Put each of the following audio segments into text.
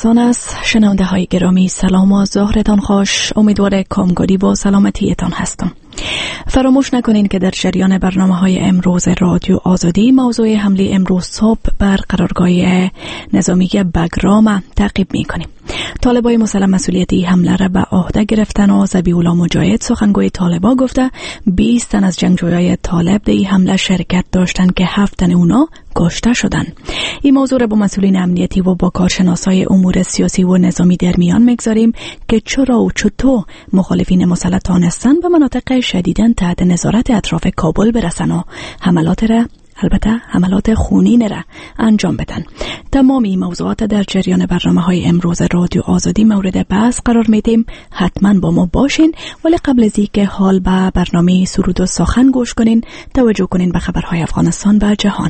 افغانستان است. شنونده های گرامی سلام و ظهرتان خوش. امیدوار کامگاری و سلامتیتان هستم. فراموش نکنین که در جریان برنامه های امروز رادیو آزادی موضوع حمله امروز صبح بر قرارگاه نظامی بگرام تعقیب میکنیم. طالبای مسلح مسئولیتی حمله را به عهده گرفتن و ذبیح الله مجاهد سخنگوی طالبا گفته 20 تن از جنگجویان طالب در این حمله شرکت داشتند که 7 تن اونا کشته شدند. این موضوع را با مسئولین امنیتی و با کارشناسای امور سیاسی و نظامی در میان میگذاریم که چرا و چطور مخالفین مسلح تانستن به مناطق شدیداً تحت نظارت اطراف کابل برسن و حملات خونین را انجام بدن. تمام این موضوعات در جریان برنامه‌های امروز رادیو آزادی مورد بحث قرار میدیم. حتما با ما باشین. ولی قبل از اینکه حال به برنامه سرود و سخن گوش کنین، توجه کنین به خبرهای افغانستان و جهان.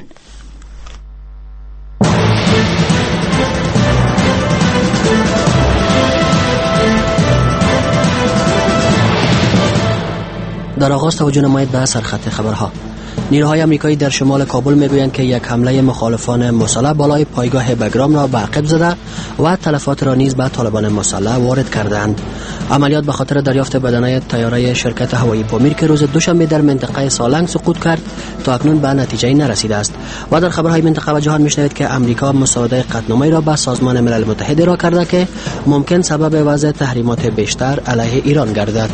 در آغاز توجه نمایید به سرخط خبرها. نیروهای آمریکایی در شمال کابل میگویند که یک حمله مخالفان مسلح بالای پایگاه بگرام را به عقب زده و تلفات را نیز به طالبان مسلح وارد کردند. عملیات به خاطر دریافت بدنه طیاره شرکت هوایی پامیر که روز دوشنبه در منطقه سالنگ سقوط کرد تا اکنون به نتیجه نرسیده است. و در خبرهای منطقه و جهان میشنوید که امریکا مساعده قطعنامه‌ای را به سازمان ملل متحد ارائه کرده که ممکن سبب وضع تحریمات بیشتر علیه ایران گردد.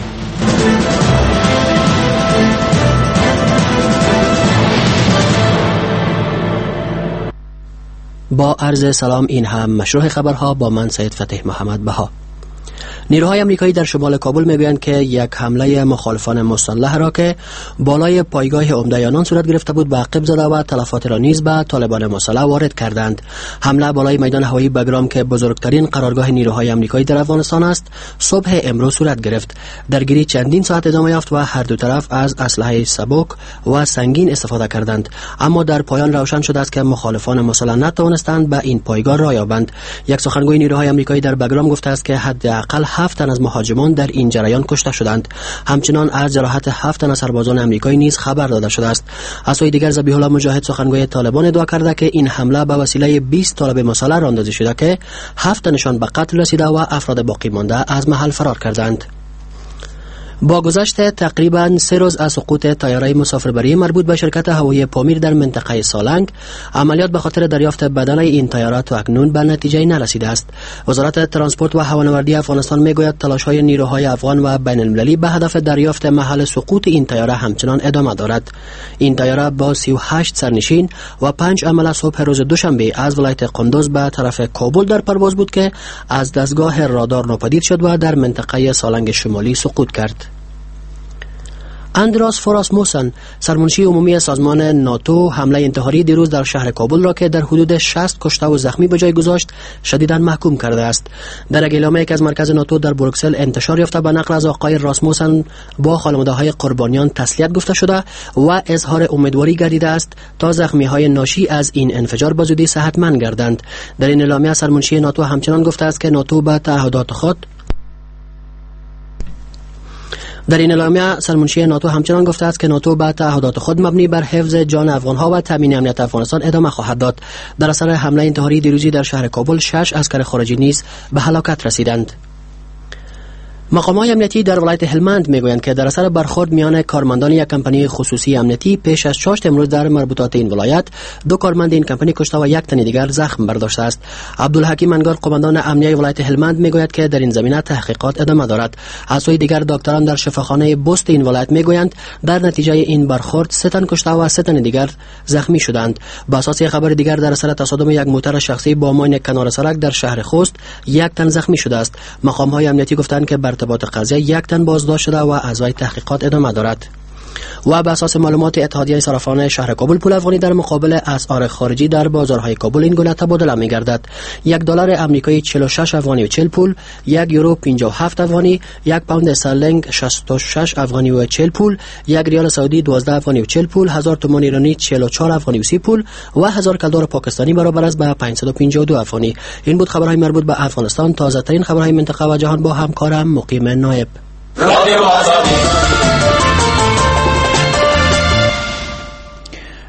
با عرض سلام، این هم مشروع خبرها با من سید فتح محمد بها. نیروهای آمریکایی در شمال کابل میگویند که یک حمله مخالفان مسلح را که بالای پایگاه عمده آنان صورت گرفته بود به عقب زده و تلفات را نیز به طالبان مسلح وارد کردند. حمله بالای میدان هوایی بگرام که بزرگترین قرارگاه نیروهای آمریکایی در افغانستان است، صبح امروز صورت گرفت. درگیری چندین ساعت ادامه یافت و هر دو طرف از اسلحه سبک و سنگین استفاده کردند، اما در پایان روشن شده است که مخالفان مسلح نتوانستند به این پایگاه راه یابند. یک سخنگوی نیروهای آمریکایی در بگرام گفته است که حداقل 7 تن از مهاجمان در این جریان کشته شدند. همچنان از جراحت 7 تن از سربازان آمریکایی نیز خبر داده شده است. از سوی دیگر ذبیح الله مجاهد سخنگوی طالبان ادعا کرده که این حمله به وسیله 20 طالب مسلح راندازی شده که 7 تنشان به قتل رسیده و افراد باقی مانده از محل فرار کردند. با گذشت تقریباً 3 روز از سقوط طیاره مسافربری مربوط به شرکت هوایی پامیر در منطقه سالنگ، عملیات به خاطر دریافت بدنه این طیاره تا اکنون به نتیجه نرسیده است. وزارت ترانسپورت و هوانوردی افغانستان میگوید تلاش‌های نیروهای افغان و بین المللی به هدف دریافت محل سقوط این طیاره همچنان ادامه دارد. این طیاره با 38 سرنشین و 5 عمله صبح روز دوشنبه از ولایت قندوز به طرف کابل در پرواز بود که از دستگاه رادار ناپدید شد و در منطقه سالنگ شمالی سقوط کرد. اندراس فوراسموسن، سرمنشی عمومی سازمان ناتو، حمله انتحاری دیروز در شهر کابل را که در حدود 60 کشته و زخمی به جای گذاشت شدیداً محکوم کرده است. در اعلامیه‌ای که از مرکز ناتو در بروکسل انتشار یافته به نقل از آقای راسموسن با خانواده‌های قربانیان تسلیت گفته شده و اظهار امیدواری گردیده است تا زخمی‌های ناشی از این انفجار به زودی صحتمند گردند. در این اعلامیه سرمنشی ناتو همچنان گفته است که ناتو به تعهدات خود به تعهدات خود مبنی بر حفظ جان افغان‌ها و تامین امنیت افغانستان ادامه خواهد داد. در اثر حمله انتحاری دیروزی در شهر کابل 6 عسکر خارجی نیز به هلاکت رسیدند. مقامات امنیتی در ولایت هلمند میگویند که در اثر برخورد میان کارمندان یک کمپانی خصوصی امنیتی پیش از چاشت امروز در مربوطات این ولایت 2 کارمند این کمپانی کشته و 1 تن دیگر زخم برداشته است. عبدالحکیم انگار، قماندان امنیتی ولایت هلمند میگوید که در این زمینه تحقیقات ادامه دارد. از سوی دیگر دکتران در شفاخانه بست این ولایت میگویند در نتیجه این برخورد 3 تن کشته و 3 تن دیگر زخمی شدند. با اساس خبر دیگر در اثر تصادم یک موتور شخصی با ماین کنار سرک در شهر خوست 1 تن زخمی شده است. مقام‌های امنیتی گفتند که ارتباط قضیه 1 تن بازداشت شده و از وی تحقیقات ادامه دارد. و بر اساس معلومات اتحادیه صرافان شهر کابل، پول افغانی در مقابل اسعار خارجی در بازارهای کابل این گونه تبادله می‌گردد: $1 آمریکایی 46 افغانی و 40 پول، 1 یورو 57 افغانی، 1 پوند استرلینگ 66 افغانی و 40 پول، 1 ریال سعودی 12 افغانی و 40 پول، 1000 تومان ایرانی 44 افغانی و 30 پول و 1000 کلدار پاکستانی برابر است به 552 افغانی. این بود خبرهای مربوط به افغانستان. تازه ترین خبرهای منطقه و جهان با همکارم مقیم نایب.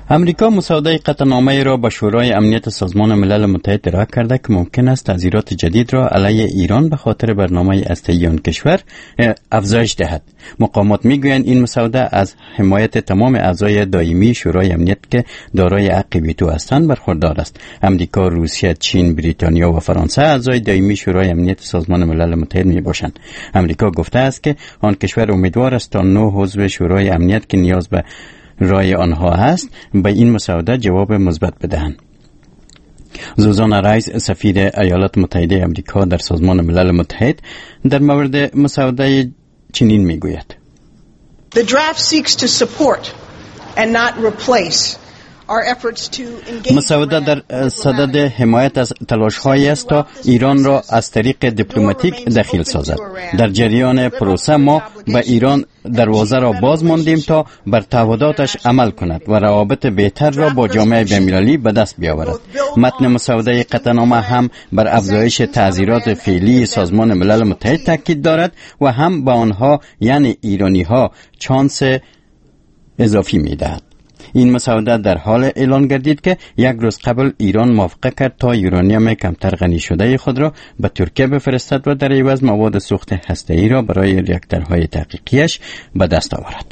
امریکا مسوده قطعنامه را به شورای امنیت سازمان ملل متحد ارائه کرده که ممکن است تحذیرات جدید را علیه ایران به خاطر برنامه هسته‌ای آن کشور افزایش دهد. مقامات میگویند این مسوده از حمایت تمام اعضای دائمی شورای امنیت که دارای حق ویتو هستند برخوردار است. امریکا، روسیه، چین، بریتانیا و فرانسه اعضای دائمی شورای امنیت سازمان ملل متحد میباشند. امریکا گفته است که آن کشور امیدوار است تا 9 عضو شورای امنیت که نیاز به رای آنها هست به این مسوده جواب مثبت بدهند. زوزان رایس، سفیر ایالات متحده آمریکا در سازمان ملل متحد، در مورد مسوده چنین میگوید: The draft seeks to support and not replace مسوده در صدد حمایت از تلاش‌هایی است تا ایران را از طریق دیپلماتیک دخیل سازد. در جریان پروسه ما به ایران دروازه را باز ماندیم تا بر تعهداتش عمل کند و روابط بهتر را با جامعه بین‌المللی به دست بیاورد. متن مسوده قطعنامه هم بر افزایش تعزیرات فعلی سازمان ملل متحد تاکید دارد و هم به آنها یعنی ایرانی‌ها چانس اضافی می‌دهد. این مسوده در حال اعلان گردید که یک روز قبل ایران موافقه کرد تا یورانیم کمتر غنی شده خود را به ترکیه بفرستد و در عوض مواد سوخت هسته‌ای را برای ریاکتورهای تحقیقیش به دست آورد.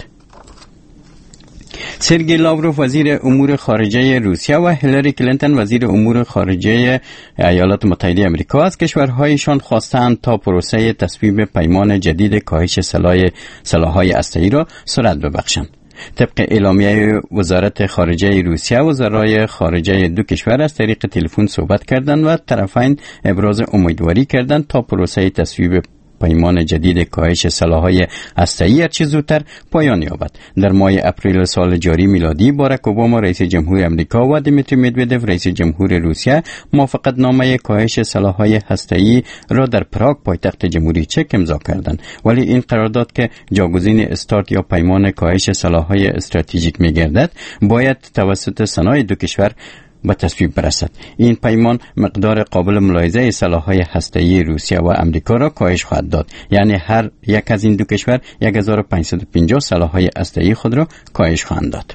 سرگئی لاوروف وزیر امور خارجه روسیه و هیلاری کلینتون وزیر امور خارجه ایالات متحده آمریکا از کشورهایشان خواستند تا پروسه تصویب پیمان جدید کاهش سلاح‌های هسته‌ای را سرعت ببخشند. طبق اعلامیه وزارت خارجه روسیه، وزرای خارجه دو کشور از طریق تلفن صحبت کردند و طرفین ابراز امیدواری کردند تا پروسه تصویب پیمان جدید کاهش سلاح‌های هسته‌ای هرچه زودتر پایان یابد. در ماه اپریل سال جاری میلادی باراک اوباما رئیس جمهور آمریکا و دیمیتری مدودوف رئیس جمهور روسیه موافقتنامه کاهش سلاح‌های هسته‌ای را در پراگ پایتخت جمهوری چک امضا کردند، ولی این قرارداد که جاگزین استارت یا پیمان کاهش سلاح‌های استراتژیک می‌گردد باید توسط سنای دو کشور به تصویب برسد. این پیمان مقدار قابل ملاحظه سلاح‌های هسته‌ای روسیه و امریکا را کاهش خواهد داد، یعنی هر یک از این دو کشور 1550 سلاح‌های هسته‌ای خود را کاهش خواهند داد.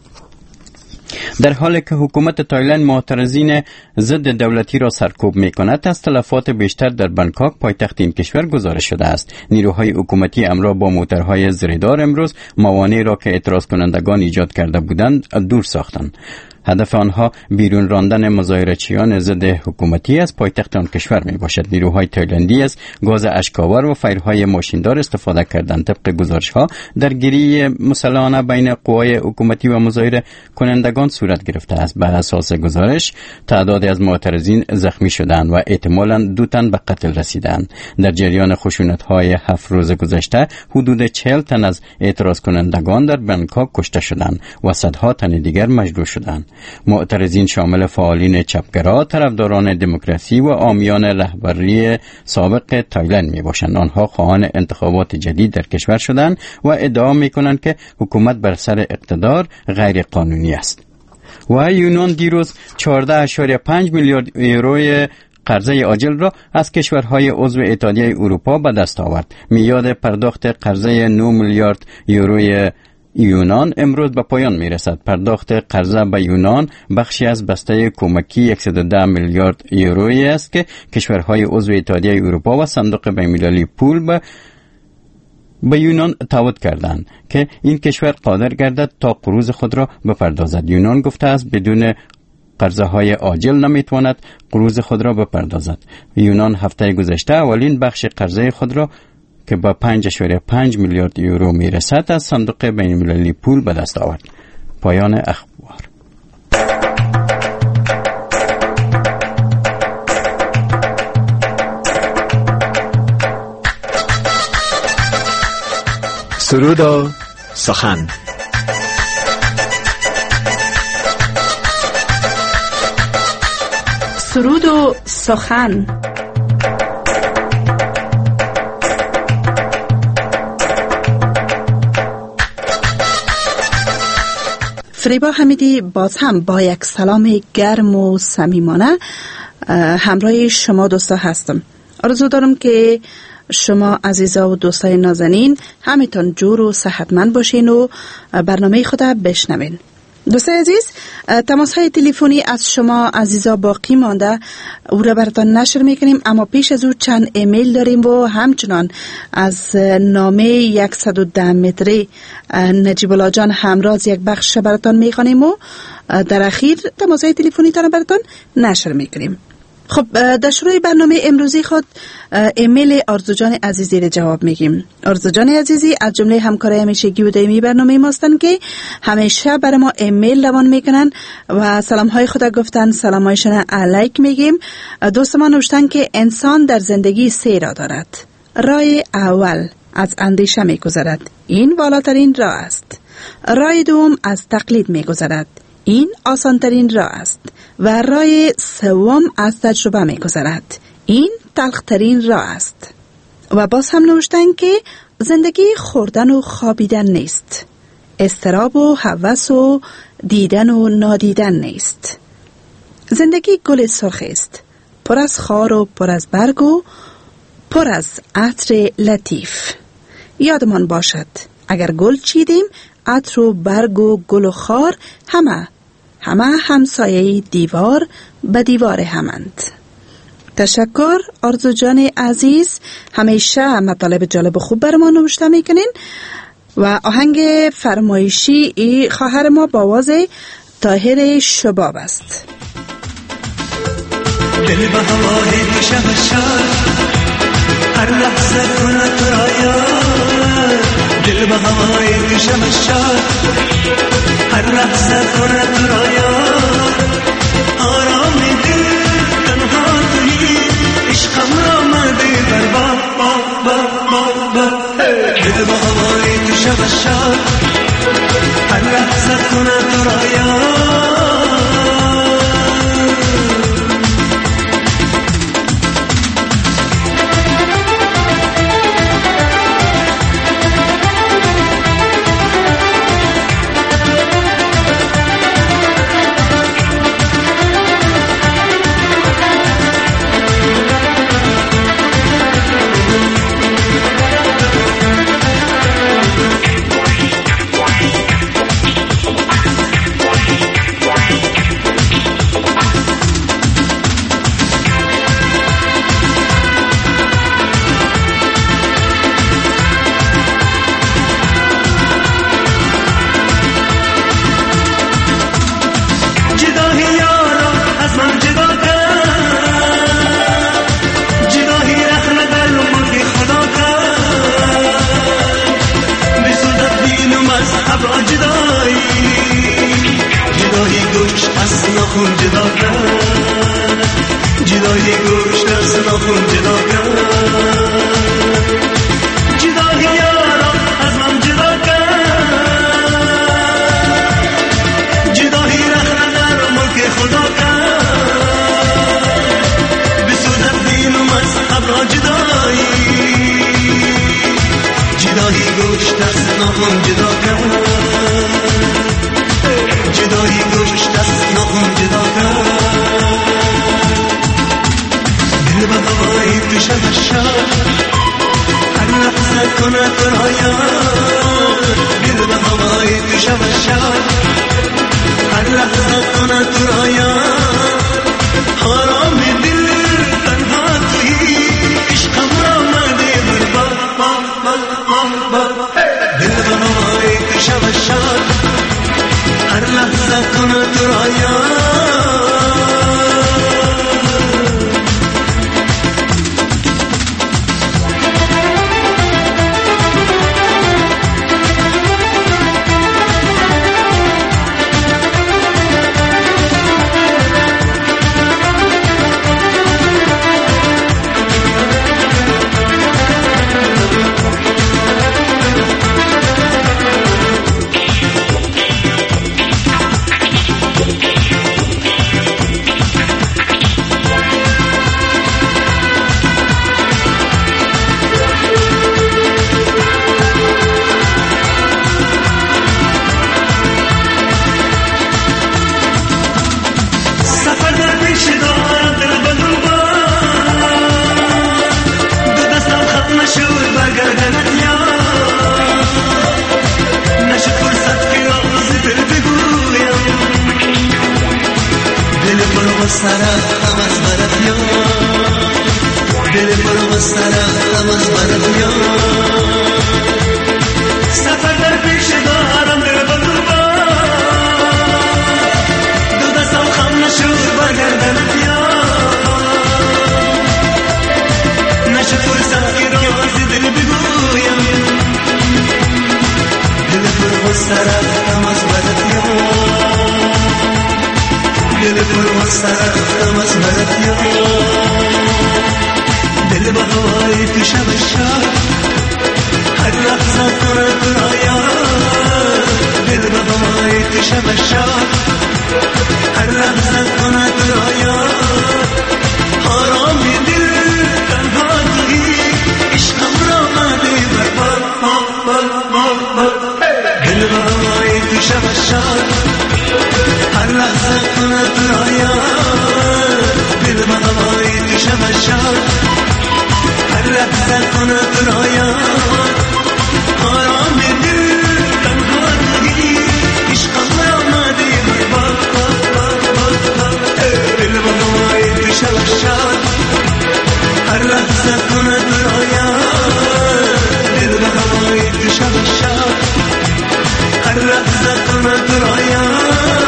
در حالی که حکومت تایلند معترضین ضد دولتی را سرکوب می‌کند، از تلفات بیشتر در بانکوک پایتخت این کشور گزارش شده است. نیروهای حکومتی همراه با موترهای زیردار امروز موانعی را که اعتراض کنندگان ایجاد کرده بودند دور ساختند. هدف آنها بیرون راندن مظاهرچیان ضد حکومتی از پایتخت آن کشور می باشد. نیروهای تایلندی از گاز اشک‌آور و فیرهای ماشیندار استفاده کردند. طبق گزارش‌ها درگیری مسلحانه بین قوای حکومتی و مظاهره کنندگان صورت گرفته است. بر اساس گزارش تعدادی از معترضین زخمی شدند و احتمالاً 2 تن به قتل رسیدند. در جریان خشونت‌های 7 روز گذشته حدود 40 تن از اعتراض کنندگان در بانکوک کشته شدند و صدها تن دیگر مجروح شدند. معترضین شامل فعالین چپگرا، طرفداران دموکراسی و حامیان رهبری سابق تایلند میباشند. آنها خواهان انتخابات جدید در کشور شدند و ادعا میکنند که حکومت بر سر اقتدار غیر قانونی است. و یونان دیروز 14.5 میلیارد یورو قرضه عاجل را از کشورهای عضو اتحادیه اروپا به دست آورد. میعاد پرداخت قرضه 9 میلیارد یوروی یونان امروز به پایان میرسد. پرداخت قرضه به یونان بخشی از بسته کمکی 110 میلیارد یورویی است که کشورهای عضو اتحادیه اروپا و صندوق بین‌المللی پول به یونان تعهد کردند که این کشور قادر گردد تا قروض خود را بپردازد. یونان گفته است بدون قرضه های عاجل نمیتواند قروض خود را بپردازد. یونان هفته گذشته اولین بخش قرضه خود را که با 5.5 میلیارد یورو میرسد از صندوق بین‌المللی پول به دست آورد. پایان اخبار. سرود و سخن. سرود و سخن. فریبا حمیدی باز هم با یک سلام گرم و صمیمانه همراه شما دوستا هستم. آرزو دارم که شما عزیزا و دوستای نازنین همتون جور و صحتمند باشین و برنامه خود بشنوین. دوستان عزیز، تماس‌های تلفنی از شما عزیزا باقی مانده، او را براتان نشر میکنیم، اما پیش از او چند ایمیل داریم و همچنان از نامه 110 متری نجیب الله جان همراز یک بخش براتان میخوانیم و در اخیر تماس‌های تلفنی تان براتان نشر میکنیم. خب، در شروع برنامه امروزی خود ایمیل آرزو جان عزیزی را جواب میگیم. آرزو جان عزیزی از جمله همکارای همیشگی و دائمی برنامه ما هستند که همیشه برای ما ایمیل روان میکنن و سلام های خدا گفتن، سلام هایشان علیک میگیم. دوست ما نوشتن که انسان در زندگی 3 راه دارد. راه اول از اندیشه میگذرد، این والاترین راه است. راه دوم از تقلید میگذرد، این آسانترین راه است. و راه سوم از تجربه میگذرد، این تلخترین راه است. و باز هم نوشتن که زندگی خوردن و خوابیدن نیست، اضطراب و هوس و دیدن و نادیدن نیست. زندگی گل سرخ است، پر از خار و پر از برگ و پر از عطر لطیف. یادمان باشد اگر گل چیدیم، عطر و برگ و گل و خار همه همسایه دیوار به دیوار همند. تشکر آرزو جان عزیز، همیشه مطالب جالب و خوب بر ما نوشته میکنین. و آهنگ فرمایشی خواهر ما با آواز طاهر شباب است. دل به هوای دوشم شد، هر لحظه کنه تو را یاد. دل به هوای دوشم شد، هر لحظه کنه تو را یاد. آرام دل تنها تویی، عشقم را مردی بر با. دل به هوای دوشم شد، هر لحظه کنه تو را یاد. دل پر غصه رفتم از بر میان سفر در پیش دارم دل با قربان دو دستم خم نشد برگردن بیان نشد فرصت که رازی دل بگویم دل پر غصه رفتم از بر میان دل پر غصه رفتم از بر میان دل با هوای تو شب شب هر لحظه کنه دنیا دل با هوای تو شب شب هر لحظه کنه دنیا آرامی دل تنها تویی عشقم را مده بر دل با هوای تو شب شب هر لحظه کنه دنیا دل با هوای تو شب شب هر لحظه کنه دنیا آرام دل تنها تویی عشقم را آمده دل با هوای تو شب شب هر لحظه کنه دنیا دل با هوای تو شب شب هر لحظه کنه دنیا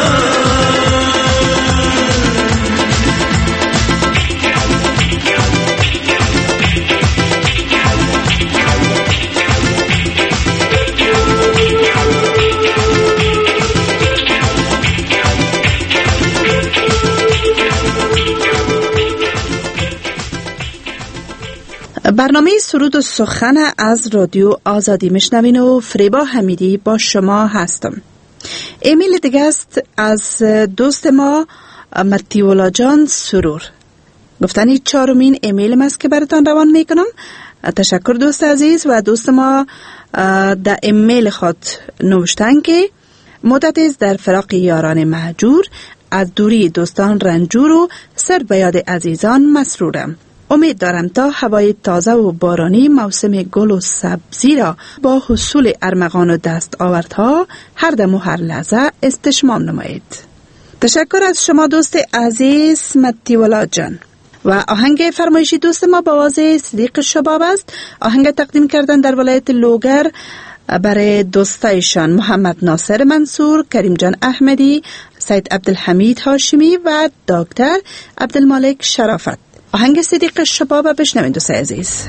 برنامه سرود و سخن از رادیو آزادی میشنوین و فریبا حمیدی با شما هستم. ایمیل دیگه است از دوست ما متیولا جان سرور. گفتنی 4مین ایمیل است که براتان روان میکنم. تشکر دوست عزیز. و دوست ما در ایمیل خود نوشتن که مدت است در فراق یاران مهجور، از دوری دوستان رنجور و سر به یاد عزیزان مسرورم. امید دارم تا هوای تازه و بارانی موسم گل و سبزی را با حصول ارمغان و دست آوردها هر دم و هر لحظه استشمام نمایید. تشکر از شما دوست عزیز متیولا جان. و آهنگ فرمایشی دوست ما با آواز صدیق شباب است. آهنگ تقدیم کردن در ولایت لوگر برای دوستایشان محمد ناصر منصور، کریم جان احمدی، سید عبدالحمید هاشمی و دکتر عبدالمالک شرافت. آهنگ صدیق شباب بشنوین دوست عزیز.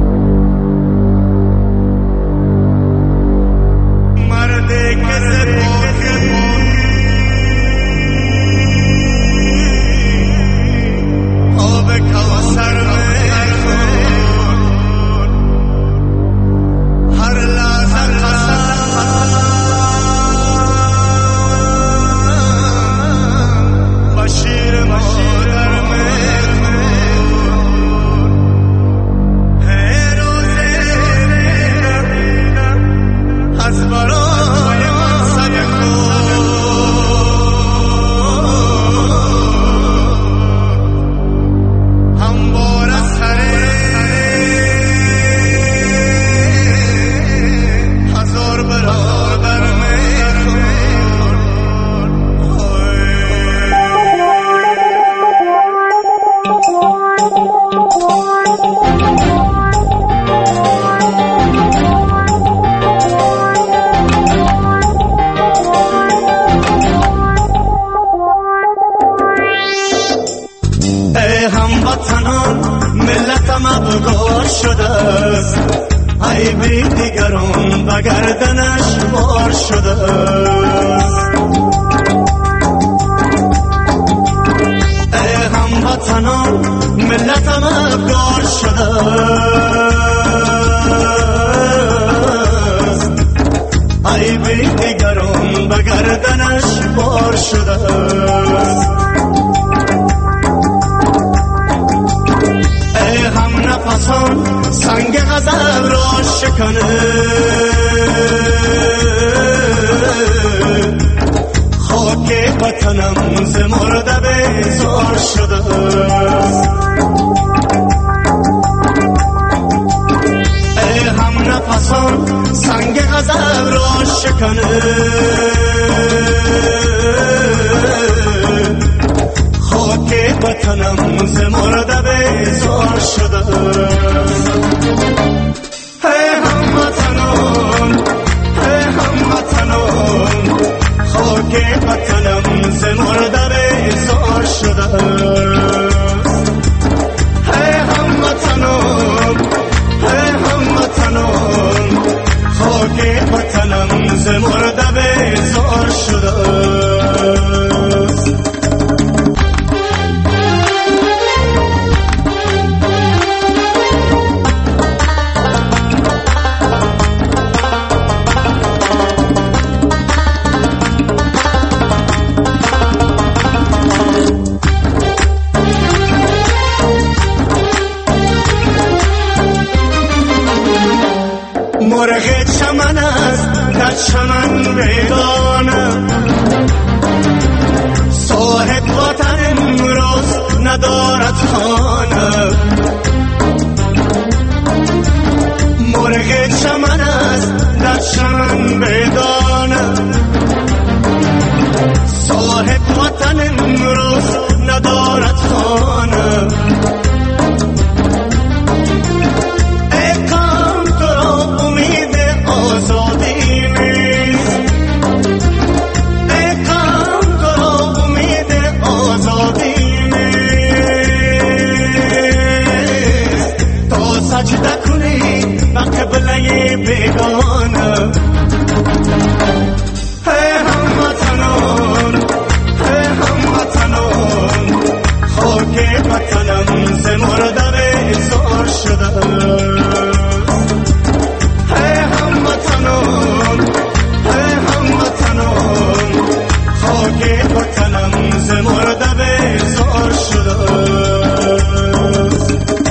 سنگ غضب را شکنه خاک وطنم ز مرده بیزار شده ای هم نفسان سنگ غضب را شکنه خاک وطنم ز مرده بیزار شده است. هموطنان خاک وطنم ز مرده بیزار شده است. هموطنان خاک وطنم ز مرده بیزار شده است. مرغ چمن است در چمن بیگانه، صاحب وطن امروز ندارد خانه. مرغ چمن است در چمن بیگانه، صاحب وطن امروز ندارد خانه. بیگانه هموطنان خاک وطنم ز مرده بیزار شده است. هموطنان خاک وطنم ز مرده بیزار شده است.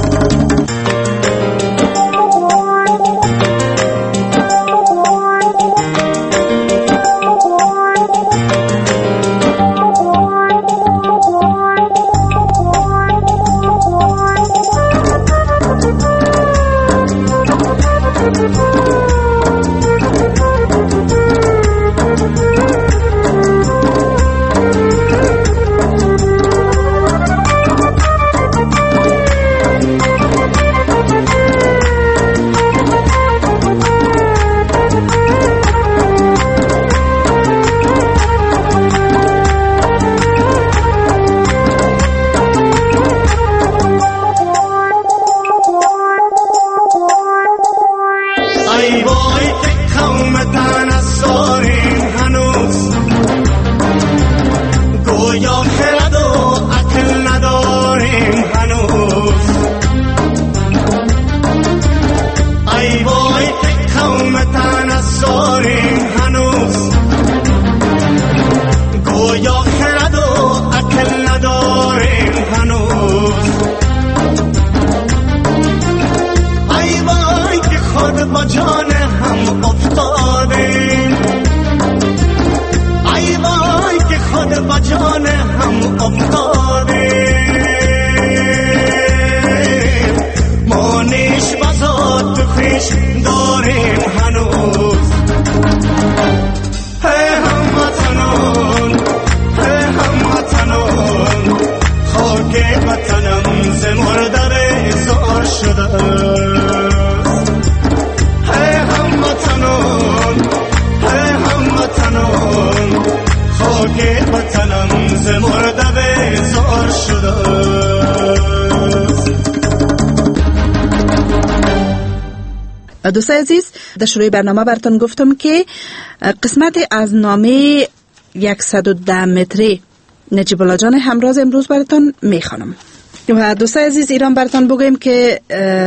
دوستای عزیز، در شروع برنامه براتون گفتم که قسمت از نامه 110 متری نجیب الله جان همراز امروز براتون میخوانم. و دوستای عزیز، ایران براتون بگویم که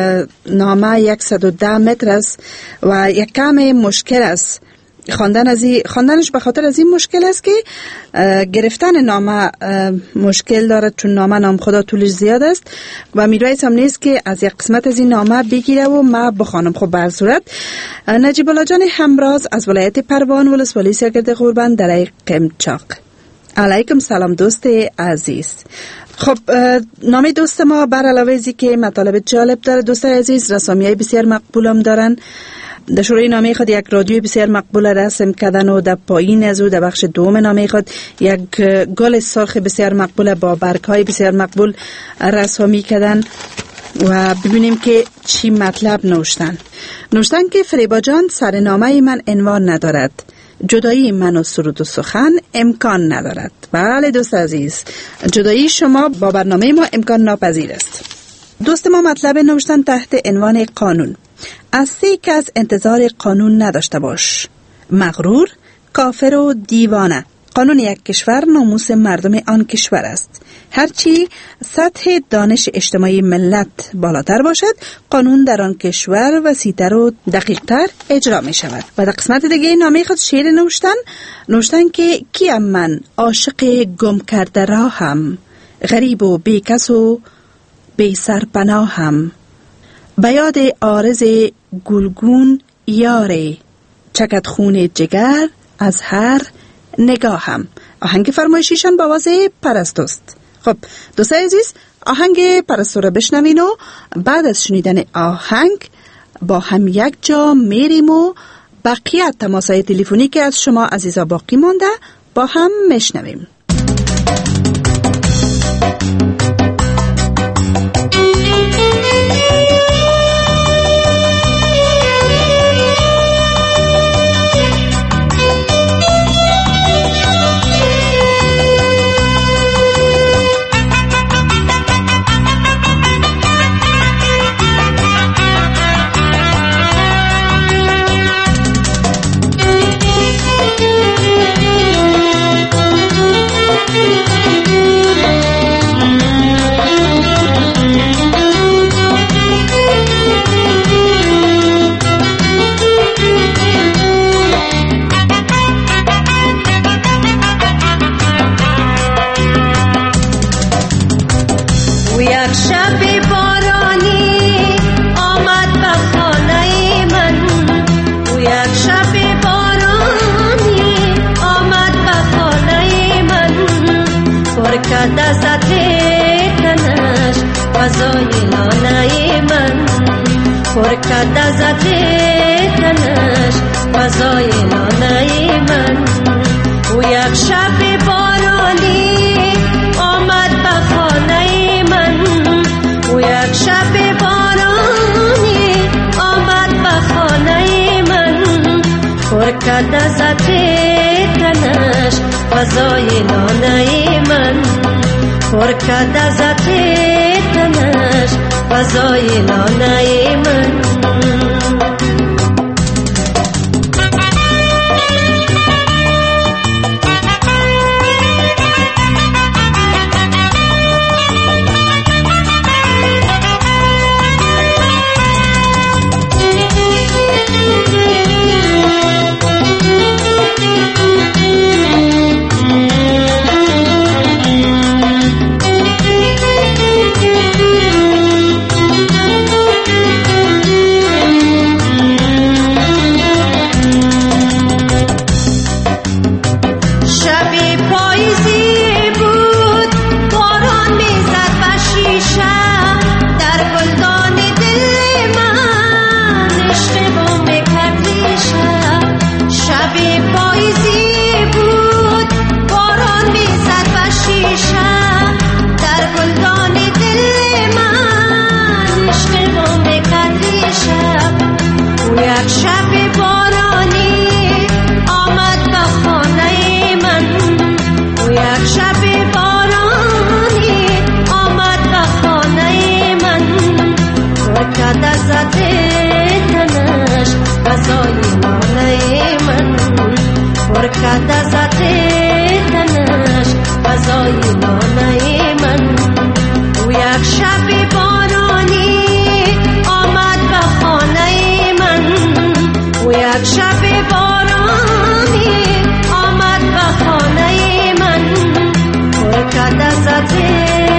نامه 110 متر است و یک کم مشکل است خواندنش به خاطر از این مشکل است که گرفتن نامه مشکل دارد، چون نامه نام خدا طولش زیاد است و میرایست هم نیست که از یک قسمت از این نامه بگیره و ما بخوانم. خب به هر صورت نجیب الله جان همراز از ولایت پروان ولسوالی سرگرد قربان در قمچاق. علیکم سلام دوست عزیز. خب نام دوست ما بر علاوه ازی که مطالب جالب داره، دوستای عزیز رسامیای بسیار مقبول هم دارن. در شروع نامه خود یک رادیو بسیار مقبول رسم کردن و در پایین از او در بخش دوم نامه خود یک گل سرخ بسیار مقبول با برگ‌های بسیار مقبول رسامی کردن. و ببینیم که چی مطلب نوشتن که فریبا جان سرنامه من عنوان ندارد، جدایی من و سرود و سخن امکان ندارد. بله دوست عزیز، جدایی شما با برنامه ما امکان ناپذیر است. دوست ما مطلب نوشتن تحت عنوان قانون. از 3 کس انتظار قانون نداشته باش: مغرور، کافر و دیوانه. قانون یک کشور ناموس مردم آن کشور است. هرچی سطح دانش اجتماعی ملت بالاتر باشد، قانون در آن کشور وسیع‌تر و دقیق‌تر اجرا می شود. و در قسمت دیگه نامه خود شعر نوشتن که کیم من عاشق گم کرده راهم، غریب و بیکس و بی سرپناهم، بیاد عارض گلگون یاره، چکد خون جگر از هر نگاهم. آهنگ فرمایشیشان با آواز پرستوست. خب دوستای عزیز، آهنگ پرستو را بشنوین و بعد از شنیدن آهنگ با هم یک جا میریم و بقیه تماسهای تلفنی که از شما عزیزا باقی مانده با هم میشنویم.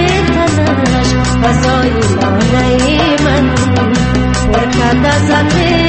Fazoi lo naiman, por cada zate